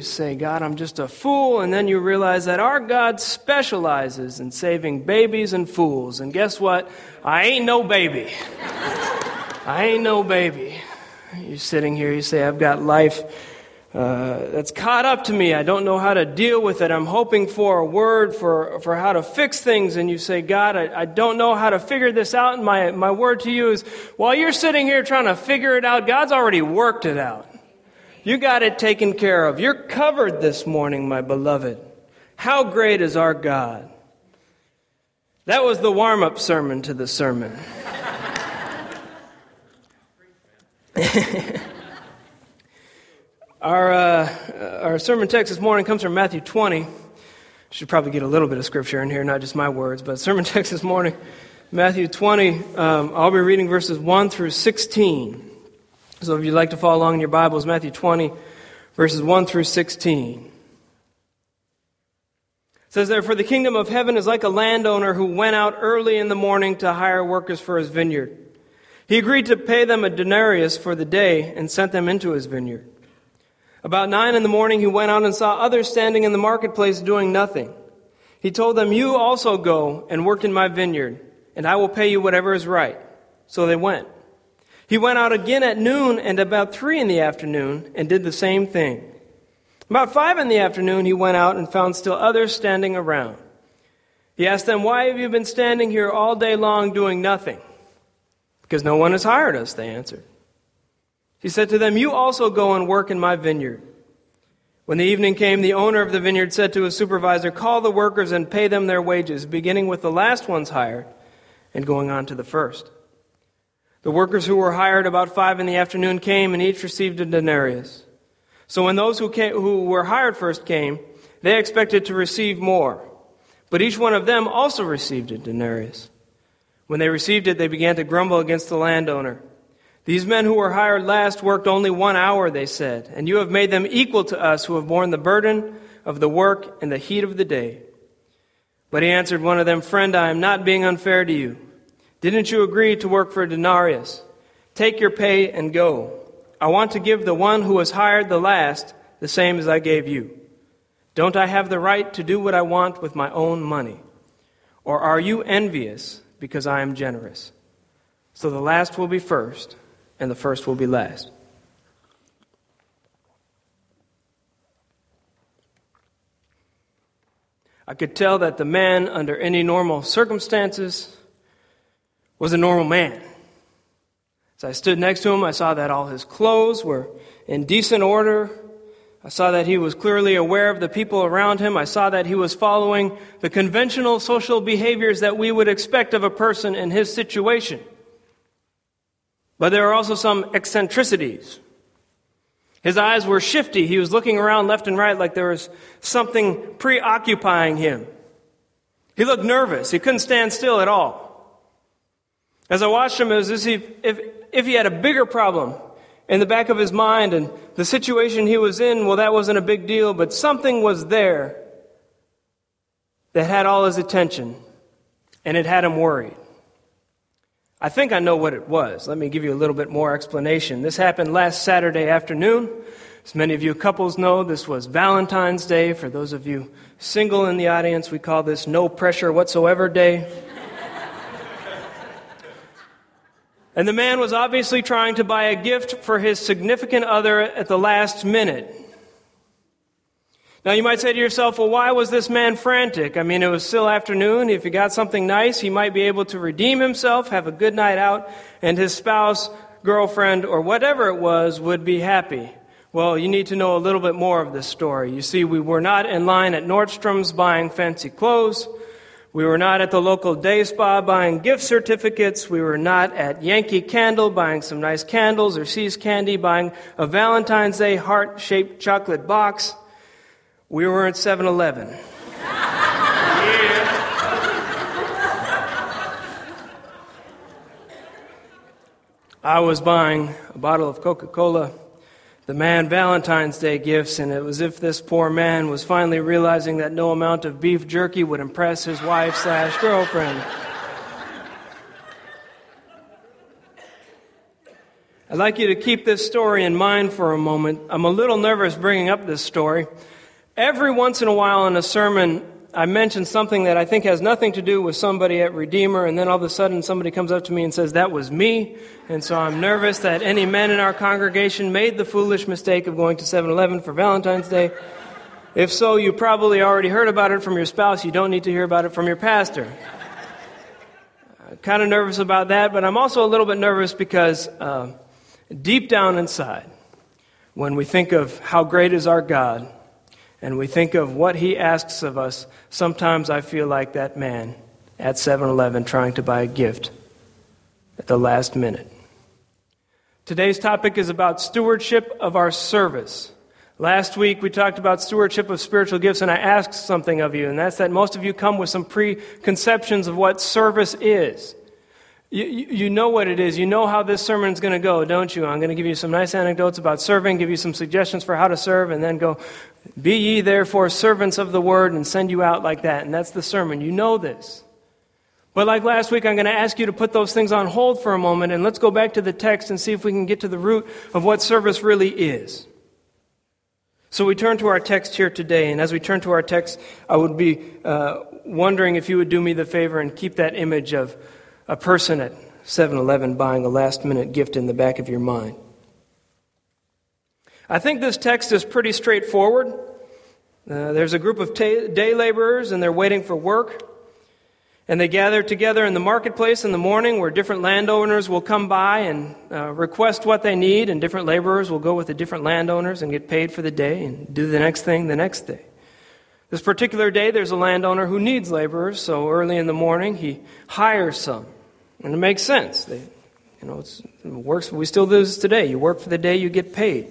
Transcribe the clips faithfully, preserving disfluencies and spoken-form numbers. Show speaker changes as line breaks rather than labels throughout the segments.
say, God, I'm just a fool. And then you realize that our God specializes in saving babies and fools. And guess what? I ain't no baby. I ain't no baby. You're sitting here, you say, I've got life uh, that's caught up to me. I don't know how to deal with it. I'm hoping for a word for, for how to fix things. And you say, God, I, I don't know how to figure this out. And my, my word to you is, while you're sitting here trying to figure it out, God's already worked it out. You got it taken care of. You're covered this morning, my beloved. How great is our God? That was the warm-up sermon to the sermon. our uh, our sermon text this morning comes from Matthew twenty. Should probably get a little bit of scripture in here, not just my words, but sermon text this morning, Matthew twenty. Um, I'll be reading verses one through sixteen. So if you'd like to follow along in your Bibles, Matthew twenty, verses one through sixteen. It says, therefore, the kingdom of heaven is like a landowner who went out early in the morning to hire workers for his vineyard. He agreed to pay them a denarius for the day and sent them into his vineyard. About nine in the morning he went out and saw others standing in the marketplace doing nothing. He told them, you also go and work in my vineyard, and I will pay you whatever is right. So they went. He went out again at noon and about three in the afternoon and did the same thing. About five in the afternoon he went out and found still others standing around. He asked them, why have you been standing here all day long doing nothing? Because no one has hired us, they answered. He said to them, you also go and work in my vineyard. When the evening came, the owner of the vineyard said to his supervisor, call the workers and pay them their wages, beginning with the last ones hired and going on to the first. The workers who were hired about five in the afternoon came and each received a denarius. So when those who came, who were hired first came, they expected to receive more. But each one of them also received a denarius. When they received it, they began to grumble against the landowner. These men who were hired last worked only one hour, they said, and you have made them equal to us who have borne the burden of the work and the heat of the day. But he answered one of them, friend, I am not being unfair to you. Didn't you agree to work for a denarius? Take your pay and go. I want to give the one who was hired the last the same as I gave you. Don't I have the right to do what I want with my own money? Or are you envious because I am generous? So the last will be first, and the first will be last. I could tell that the man, under any normal circumstances, was a normal man. As I stood next to him, I saw that all his clothes were in decent order. I saw that he was clearly aware of the people around him. I saw that he was following the conventional social behaviors that we would expect of a person in his situation. But there were also some eccentricities. His eyes were shifty. He was looking around left and right like there was something preoccupying him. He looked nervous. He couldn't stand still at all. As I watched him, it was as if, if, if he had a bigger problem in the back of his mind, and the situation he was in, well, that wasn't a big deal, but something was there that had all his attention, and it had him worried. I think I know what it was. Let me give you a little bit more explanation. This happened last Saturday afternoon. As many of you couples know, this was Valentine's Day. For those of you single in the audience, we call this No Pressure Whatsoever Day. And the man was obviously trying to buy a gift for his significant other at the last minute. Now you might say to yourself, well, why was this man frantic? I mean, it was still afternoon. If he got something nice, he might be able to redeem himself, have a good night out, and his spouse, girlfriend, or whatever it was would be happy. Well, you need to know a little bit more of this story. You see, we were not in line at Nordstrom's buying fancy clothes. We were not at the local day spa buying gift certificates. We were not at Yankee Candle buying some nice candles or See's Candy buying a Valentine's Day heart-shaped chocolate box. We were at seven eleven. Yeah. I was buying a bottle of Coca-Cola, the man Valentine's Day gifts, and it was as if this poor man was finally realizing that no amount of beef jerky would impress his wife slash girlfriend. I'd like you to keep this story in mind for a moment. I'm a little nervous bringing up this story. Every once in a while in a sermon, I mention something that I think has nothing to do with somebody at Redeemer, and then all of a sudden somebody comes up to me and says, that was me. And so I'm nervous that any men in our congregation made the foolish mistake of going to seven eleven for Valentine's Day. If so, you probably already heard about it from your spouse. You don't need to hear about it from your pastor. I'm kind of nervous about that, but I'm also a little bit nervous because uh, deep down inside, when we think of how great is our God, and we think of what He asks of us, sometimes I feel like that man at seven eleven trying to buy a gift at the last minute. Today's topic is about stewardship of our service. Last week we talked about stewardship of spiritual gifts, and I asked something of you, and that's that most of you come with some preconceptions of what service is. You, you, you know what it is. You know how this sermon is going to go, don't you? I'm going to give you some nice anecdotes about serving, give you some suggestions for how to serve, and then go, be ye therefore servants of the word, and send you out like that. And that's the sermon. You know this. But like last week, I'm going to ask you to put those things on hold for a moment, and let's go back to the text and see if we can get to the root of what service really is. So we turn to our text here today, and as we turn to our text, I would be uh, wondering if you would do me the favor and keep that image of a person at seven eleven buying a last-minute gift in the back of your mind. I think this text is pretty straightforward. Uh, there's a group of ta- day laborers, and they're waiting for work. And they gather together in the marketplace in the morning where different landowners will come by and uh, request what they need, and different laborers will go with the different landowners and get paid for the day and do the next thing the next day. This particular day, there's a landowner who needs laborers, so early in the morning he hires some. And it makes sense. They, you know, it's, it works. We still do this today. You work for the day, you get paid.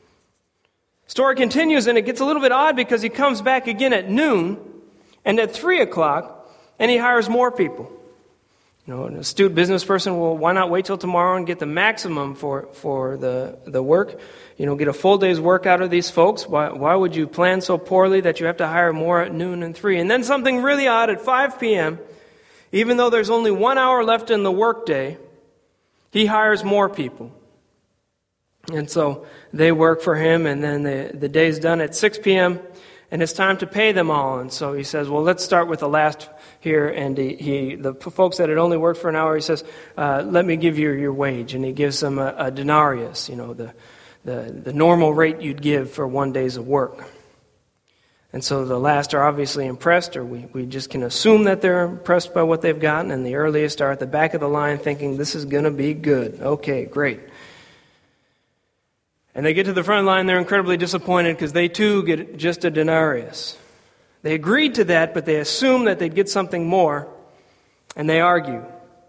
Story continues, and it gets a little bit odd because he comes back again at noon and at three o'clock, and he hires more people. You know, an astute business person will, why not wait till tomorrow and get the maximum for, for the, the work? You know, get a full day's work out of these folks. Why, why would you plan so poorly that you have to hire more at noon and three? And then something really odd at five p.m., even though there's only one hour left in the workday, he hires more people. And so they work for him, and then the, the day's done at six p.m., and it's time to pay them all. And so he says, well, let's start with the last here. And he, he the folks that had only worked for an hour, he says, uh, let me give you your wage. And he gives them a, a denarius, you know, the, the, the normal rate you'd give for one day's of work. And so the last are obviously impressed, or we, we just can assume that they're impressed by what they've gotten. And the earliest are at the back of the line thinking, this is going to be good. Okay, great. And they get to the front line, they're incredibly disappointed because they too get just a denarius. They agreed to that, but they assume that they'd get something more, and they argue.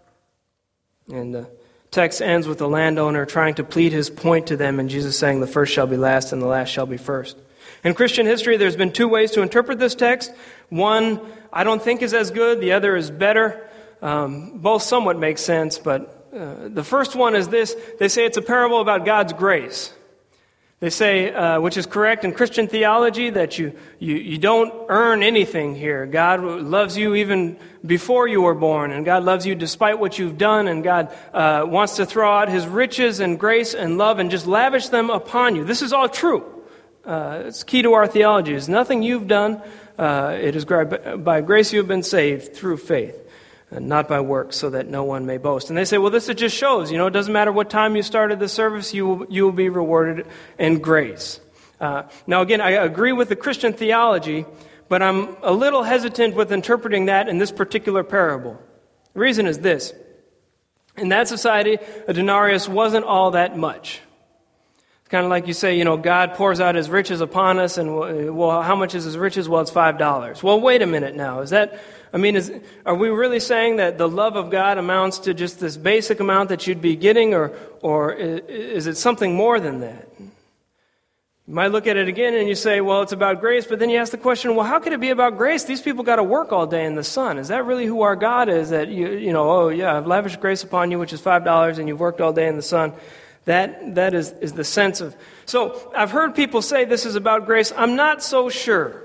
And the text ends with the landowner trying to plead his point to them, and Jesus saying, the first shall be last and the last shall be first. In Christian history, there's been two ways to interpret this text. One, I don't think is as good. The other is better. Um, both somewhat make sense, but uh, the first one is this. They say it's a parable about God's grace. They say, uh, which is correct in Christian theology, that you, you, you don't earn anything here. God loves you even before you were born, and God loves you despite what you've done, and God uh, wants to throw out His riches and grace and love and just lavish them upon you. This is all true. Uh, it's key to our theology. It's nothing you've done. Uh, it is by grace you have been saved through faith, and not by works, so that no one may boast. And they say, well, this just shows, you know, it doesn't matter what time you started the service, you will, you will be rewarded in grace. Uh, now, again, I agree with the Christian theology, but I'm a little hesitant with interpreting that in this particular parable. The reason is this. In that society, a denarius wasn't all that much. It's kind of like you say, you know, God pours out His riches upon us, and, well, how much is His riches? Well, it's five dollars. Well, wait a minute now. Is that... I mean, is, are we really saying that the love of God amounts to just this basic amount that you'd be getting, or or is it something more than that? You might look at it again and you say, well, it's about grace, but then you ask the question, well, how could it be about grace? These people got to work all day in the sun. Is that really who our God is? That, you you know, oh, yeah, I've lavished grace upon you, which is five dollars, and you've worked all day in the sun. That That is, is the sense of... So I've heard people say this is about grace. I'm not so sure.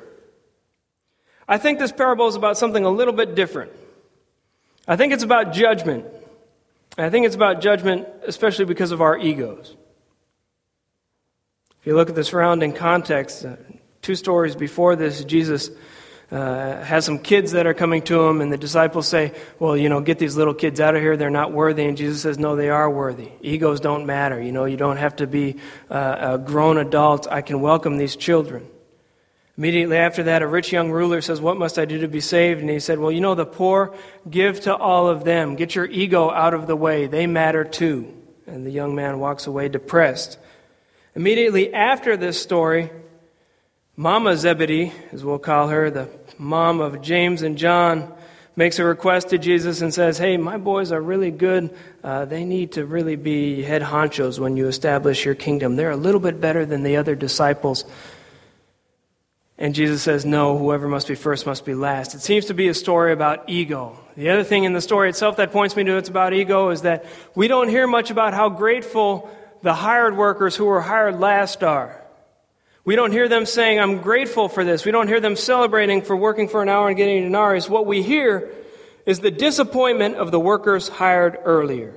I think this parable is about something a little bit different. I think it's about judgment. And I think it's about judgment, especially because of our egos. If you look at the surrounding context, uh, two stories before this, Jesus uh, has some kids that are coming to him, and the disciples say, well, you know, get these little kids out of here, they're not worthy. And Jesus says, no, they are worthy. Egos don't matter. You know, you don't have to be uh, a grown adult. I can welcome these children. Immediately after that, a rich young ruler says, what must I do to be saved? And he said, well, you know, the poor, give to all of them. Get your ego out of the way. They matter too. And the young man walks away depressed. Immediately after this story, Mama Zebedee, as we'll call her, the mom of James and John, makes a request to Jesus and says, hey, my boys are really good. Uh, they need to really be head honchos when you establish your kingdom. They're a little bit better than the other disciples. And Jesus says, no, whoever must be first must be last. It seems to be a story about ego. The other thing in the story itself that points me to it's about ego is that we don't hear much about how grateful the hired workers who were hired last are. We don't hear them saying, I'm grateful for this. We don't hear them celebrating for working for an hour and getting a denarius. What we hear is the disappointment of the workers hired earlier.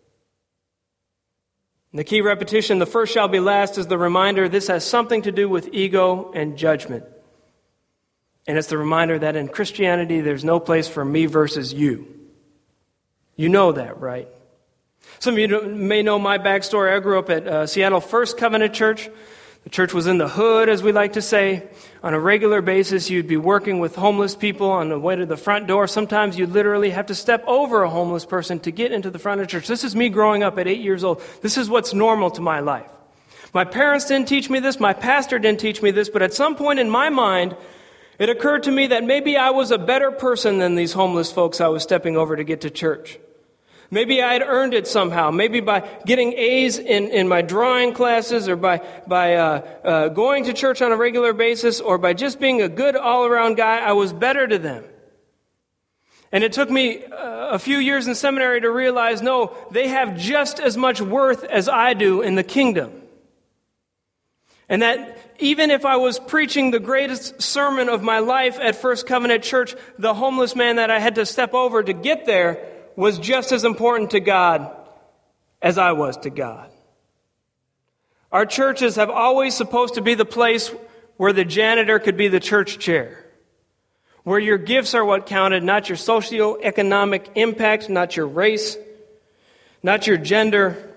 And the key repetition, the first shall be last, is the reminder this has something to do with ego and judgment. And it's the reminder that in Christianity, there's no place for me versus you. You know that, right? Some of you may know my backstory. I grew up at uh, Seattle First Covenant Church. The church was in the hood, as we like to say. On a regular basis, you'd be working with homeless people on the way to the front door. Sometimes you literally have to step over a homeless person to get into the front of the church. This is me growing up at eight years old. This is what's normal to my life. My parents didn't teach me this. My pastor didn't teach me this. But at some point in my mind, it occurred to me that maybe I was a better person than these homeless folks I was stepping over to get to church. Maybe I had earned it somehow. Maybe by getting A's in, in my drawing classes, or by, by uh, uh, going to church on a regular basis, or by just being a good all-around guy, I was better to them. And it took me uh, a few years in seminary to realize, no, they have just as much worth as I do in the kingdom. And that even if I was preaching the greatest sermon of my life at First Covenant Church, the homeless man that I had to step over to get there was just as important to God as I was to God. Our churches have always supposed to be the place where the janitor could be the church chair, where your gifts are what counted, not your socioeconomic impact, not your race, not your gender,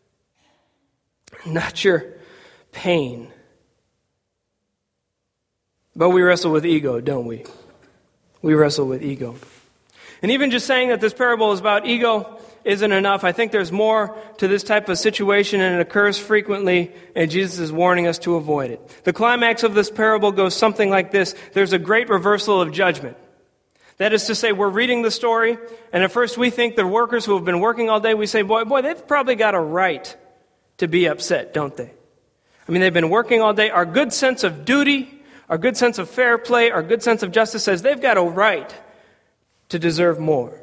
not your pain. But we wrestle with ego, don't we? We wrestle with ego. And even just saying that this parable is about ego isn't enough. I think there's more to this type of situation, and it occurs frequently, and Jesus is warning us to avoid it. The climax of this parable goes something like this. There's a great reversal of judgment. That is to say, we're reading the story, and at first we think the workers who have been working all day, we say, boy, boy, they've probably got a right to be upset, don't they? I mean, they've been working all day. Our good sense of duty, our good sense of fair play, our good sense of justice says they've got a right to deserve more.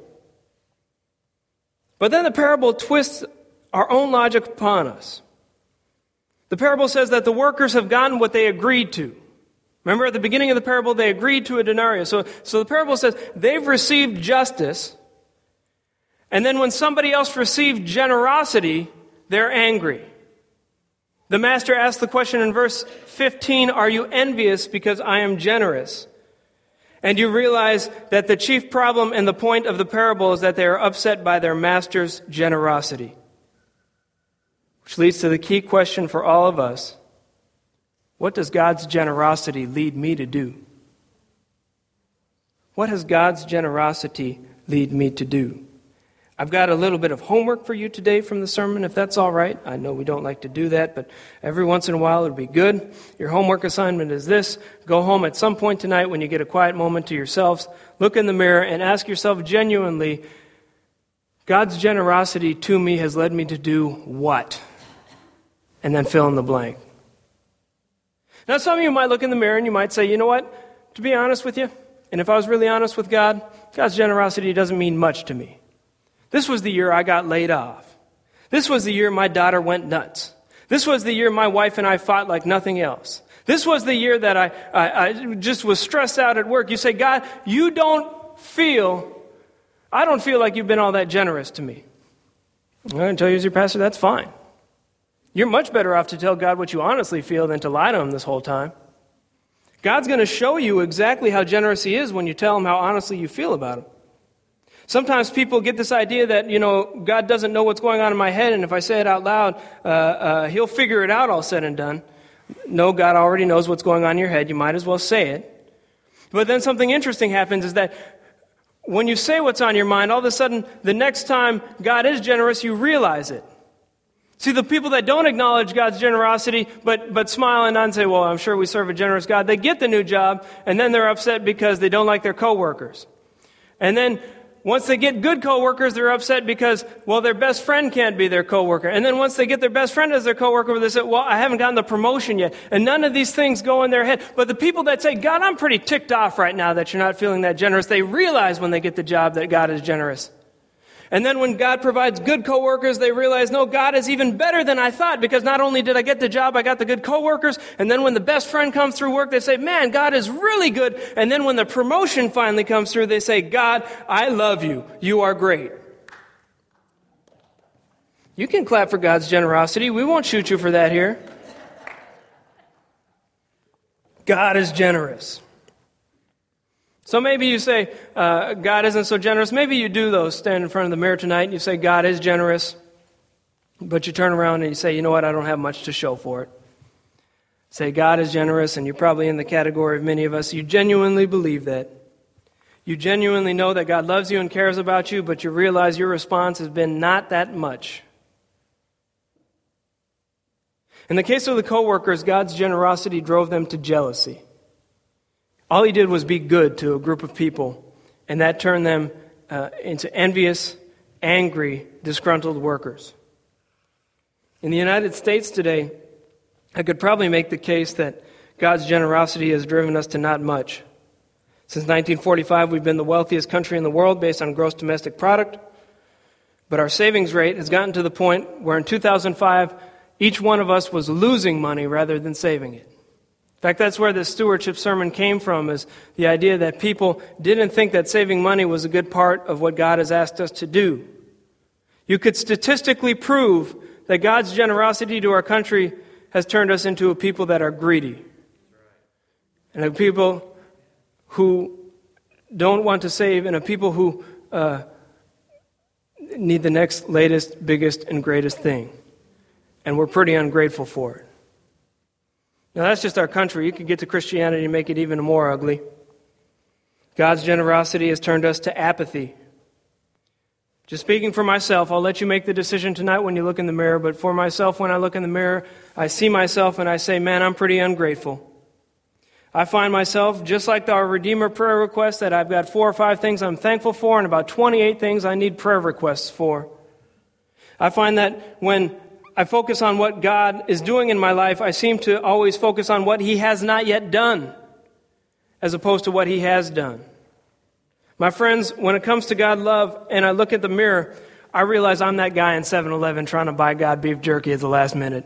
But then the parable twists our own logic upon us. The parable says that the workers have gotten what they agreed to. Remember at the beginning of the parable, they agreed to a denarius. So, so the parable says they've received justice, and then when somebody else received generosity, they're angry. The master asks the question in verse fifteen, are you envious because I am generous? And you realize that the chief problem and the point of the parable is that they are upset by their master's generosity. Which leads to the key question for all of us. What does God's generosity lead me to do? What does God's generosity lead me to do? I've got a little bit of homework for you today from the sermon, if that's all right. I know we don't like to do that, but every once in a while it would be good. Your homework assignment is this. Go home at some point tonight when you get a quiet moment to yourselves. Look in the mirror and ask yourself genuinely, God's generosity to me has led me to do what? And then fill in the blank. Now some of you might look in the mirror and you might say, you know what? To be honest with you, and if I was really honest with God, God's generosity doesn't mean much to me. This was the year I got laid off. This was the year my daughter went nuts. This was the year my wife and I fought like nothing else. This was the year that I, I, I just was stressed out at work. You say, God, you don't feel, I don't feel like you've been all that generous to me. I'm going to tell you as your pastor, that's fine. You're much better off to tell God what you honestly feel than to lie to him this whole time. God's going to show you exactly how generous he is when you tell him how honestly you feel about him. Sometimes people get this idea that, you know, God doesn't know what's going on in my head, and if I say it out loud, uh, uh, he'll figure it out all said and done. No, God already knows what's going on in your head. You might as well say it. But then something interesting happens is that when you say what's on your mind, all of a sudden, the next time God is generous, you realize it. See, the people that don't acknowledge God's generosity, but, but smile and nod and say, well, I'm sure we serve a generous God, they get the new job, and then they're upset because they don't like their coworkers. And then once they get good coworkers, they're upset because, well, their best friend can't be their coworker. And then once they get their best friend as their coworker, they say, well, I haven't gotten the promotion yet. And none of these things go in their head. But the people that say, God, I'm pretty ticked off right now that you're not feeling that generous, they realize when they get the job that God is generous. And then when God provides good coworkers, they realize, no, God is even better than I thought, because not only did I get the job, I got the good coworkers. And then when the best friend comes through work, they say, man, God is really good. And then when the promotion finally comes through, they say, God, I love you. You are great. You can clap for God's generosity. We won't shoot you for that here. God is generous. So maybe you say, uh, God isn't so generous. Maybe you do, though, stand in front of the mirror tonight and you say, God is generous. But you turn around and you say, you know what, I don't have much to show for it. Say, God is generous, and you're probably in the category of many of us. You genuinely believe that. You genuinely know that God loves you and cares about you, but you realize your response has been not that much. In the case of the coworkers, God's generosity drove them to jealousy. All he did was be good to a group of people, and that turned them uh, into envious, angry, disgruntled workers. In the United States today, I could probably make the case that God's generosity has driven us to not much. Since nineteen forty-five, we've been the wealthiest country in the world based on gross domestic product, but our savings rate has gotten to the point where in two thousand five, each one of us was losing money rather than saving it. In fact, that's where the stewardship sermon came from, is the idea that people didn't think that saving money was a good part of what God has asked us to do. You could statistically prove that God's generosity to our country has turned us into a people that are greedy. And a people who don't want to save, and a people who uh, need the next latest, biggest, and greatest thing. And we're pretty ungrateful for it. Now, that's just our country. You could get to Christianity and make it even more ugly. God's generosity has turned us to apathy. Just speaking for myself, I'll let you make the decision tonight when you look in the mirror, but for myself, when I look in the mirror, I see myself and I say, man, I'm pretty ungrateful. I find myself, just like our Redeemer prayer request, that I've got four or five things I'm thankful for and about twenty-eight things I need prayer requests for. I find that when I focus on what God is doing in my life, I seem to always focus on what He has not yet done, as opposed to what He has done. My friends, when it comes to God love, and I look at the mirror, I realize I'm that guy in seven eleven trying to buy God beef jerky at the last minute.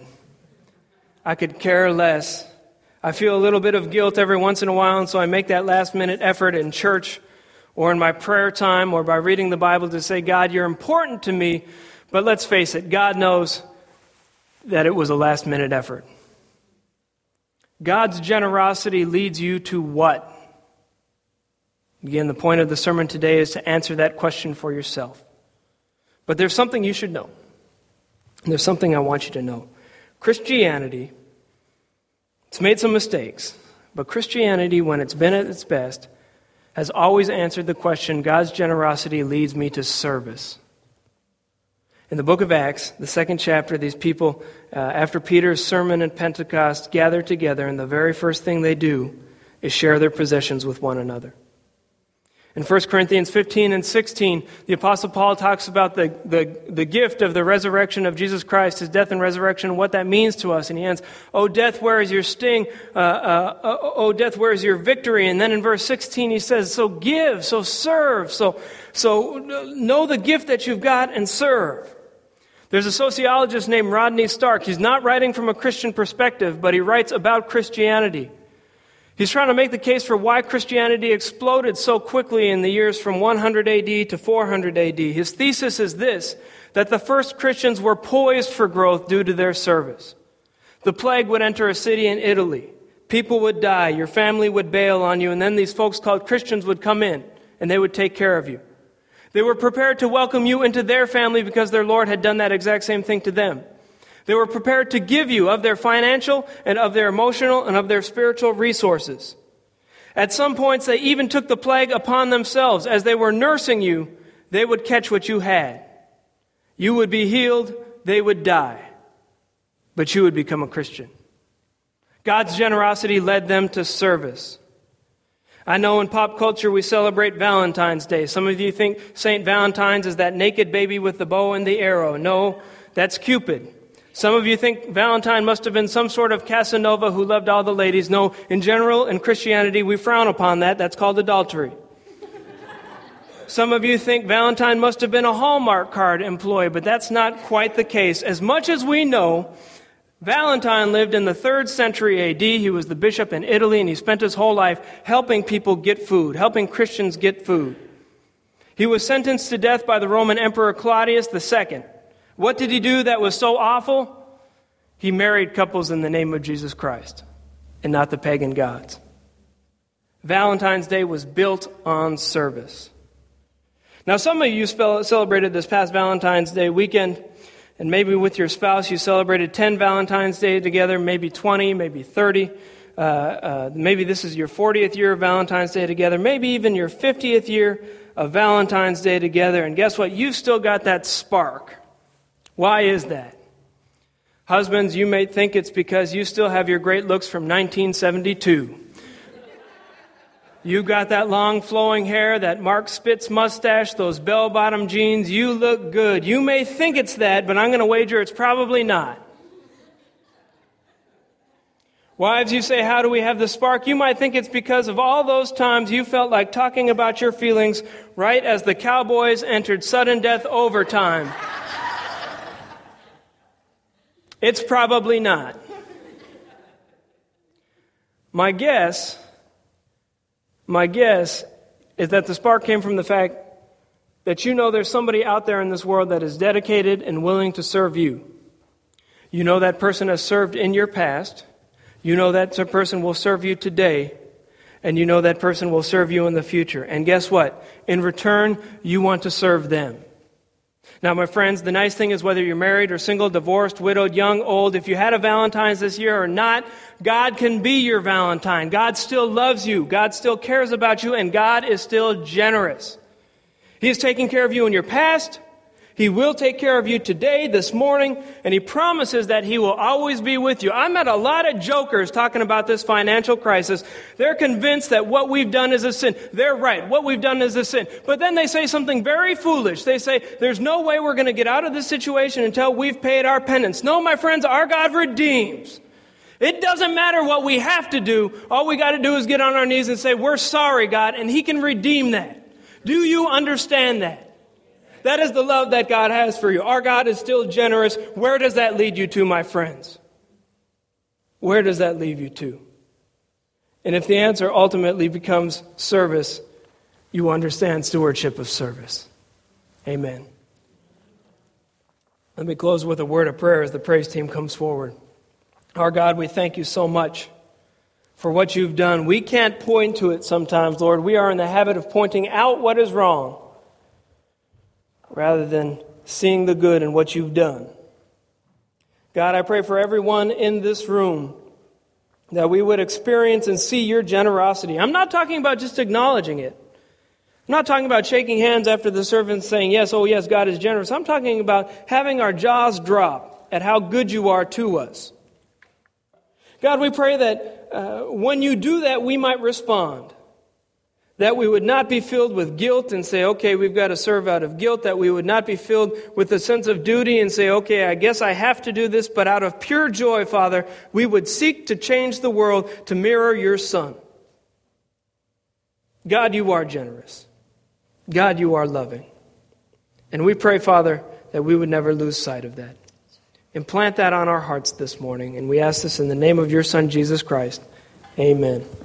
I could care less. I feel a little bit of guilt every once in a while, and so I make that last minute effort in church or in my prayer time or by reading the Bible to say, God, you're important to me, but let's face it, God knows that it was a last-minute effort. God's generosity leads you to what? Again, the point of the sermon today is to answer that question for yourself. But there's something you should know. There's something I want you to know. Christianity, it's made some mistakes, but Christianity, when it's been at its best, has always answered the question, God's generosity leads me to service. In the book of Acts, the second chapter, these people, uh, after Peter's sermon at Pentecost, gather together, and the very first thing they do is share their possessions with one another. In First Corinthians fifteen and sixteen, the Apostle Paul talks about the, the, the gift of the resurrection of Jesus Christ, His death and resurrection, and what that means to us. And he ends, "O death, where is your sting? Uh, uh, uh, O death, where is your victory?" And then in verse sixteen, he says, so give, so serve, so, so know the gift that you've got and serve. There's a sociologist named Rodney Stark. He's not writing from a Christian perspective, but he writes about Christianity. He's trying to make the case for why Christianity exploded so quickly in the years from one hundred A D to four hundred A D. His thesis is this, that the first Christians were poised for growth due to their service. The plague would enter a city in Italy. People would die, your family would bail on you, and then these folks called Christians would come in, and they would take care of you. They were prepared to welcome you into their family because their Lord had done that exact same thing to them. They were prepared to give you of their financial and of their emotional and of their spiritual resources. At some points, they even took the plague upon themselves. As they were nursing you, they would catch what you had. You would be healed, they would die. But you would become a Christian. God's generosity led them to service. I know in pop culture we celebrate Valentine's Day. Some of you think Saint Valentine's is that naked baby with the bow and the arrow. No, that's Cupid. Some of you think Valentine must have been some sort of Casanova who loved all the ladies. No, in general, in Christianity, we frown upon that. That's called adultery. Some of you think Valentine must have been a Hallmark card employee, but that's not quite the case. As much as we know, Valentine lived in the third century A D. He was the bishop in Italy, and he spent his whole life helping people get food, helping Christians get food. He was sentenced to death by the Roman Emperor Claudius the Second. What did he do that was so awful? He married couples in the name of Jesus Christ and not the pagan gods. Valentine's Day was built on service. Now, some of you celebrated this past Valentine's Day weekend, and maybe with your spouse you celebrated ten Valentine's Day together, maybe twenty, maybe thirty. Uh, uh, maybe this is your fortieth year of Valentine's Day together, maybe even your fiftieth year of Valentine's Day together. And guess what? You've still got that spark. Why is that? Husbands, you may think it's because you still have your great looks from nineteen seventy-two. You've got that long flowing hair, that Mark Spitz mustache, those bell-bottom jeans. You look good. You may think it's that, but I'm going to wager it's probably not. Wives, you say, how do we have the spark? You might think it's because of all those times you felt like talking about your feelings right as the Cowboys entered sudden death overtime. It's probably not. My guess, my guess is that the spark came from the fact that you know there's somebody out there in this world that is dedicated and willing to serve you. You know that person has served in your past. You know that person will serve you today. And you know that person will serve you in the future. And guess what? In return, you want to serve them. Now, my friends, the nice thing is whether you're married or single, divorced, widowed, young, old, if you had a Valentine's this year or not, God can be your Valentine. God still loves you. God still cares about you, and God is still generous. He is taking care of you in your past. He will take care of you today, this morning, and He promises that He will always be with you. I met a lot of jokers talking about this financial crisis. They're convinced that what we've done is a sin. They're right. What we've done is a sin. But then they say something very foolish. They say, there's no way we're going to get out of this situation until we've paid our penance. No, my friends, our God redeems. It doesn't matter what we have to do. All we got to do is get on our knees and say, we're sorry, God, and He can redeem that. Do you understand that? That is the love that God has for you. Our God is still generous. Where does that lead you to, my friends? Where does that lead you to? And if the answer ultimately becomes service, you understand stewardship of service. Amen. Let me close with a word of prayer as the praise team comes forward. Our God, we thank you so much for what you've done. We can't point to it sometimes, Lord. We are in the habit of pointing out what is wrong, rather than seeing the good in what you've done. God, I pray for everyone in this room that we would experience and see your generosity. I'm not talking about just acknowledging it. I'm not talking about shaking hands after the service saying, yes, oh yes, God is generous. I'm talking about having our jaws drop at how good you are to us. God, we pray that uh, when you do that, we might respond. That we would not be filled with guilt and say, okay, we've got to serve out of guilt. That we would not be filled with a sense of duty and say, okay, I guess I have to do this. But out of pure joy, Father, we would seek to change the world to mirror your Son. God, you are generous. God, you are loving. And we pray, Father, that we would never lose sight of that. Implant that on our hearts this morning. And we ask this in the name of your Son, Jesus Christ. Amen.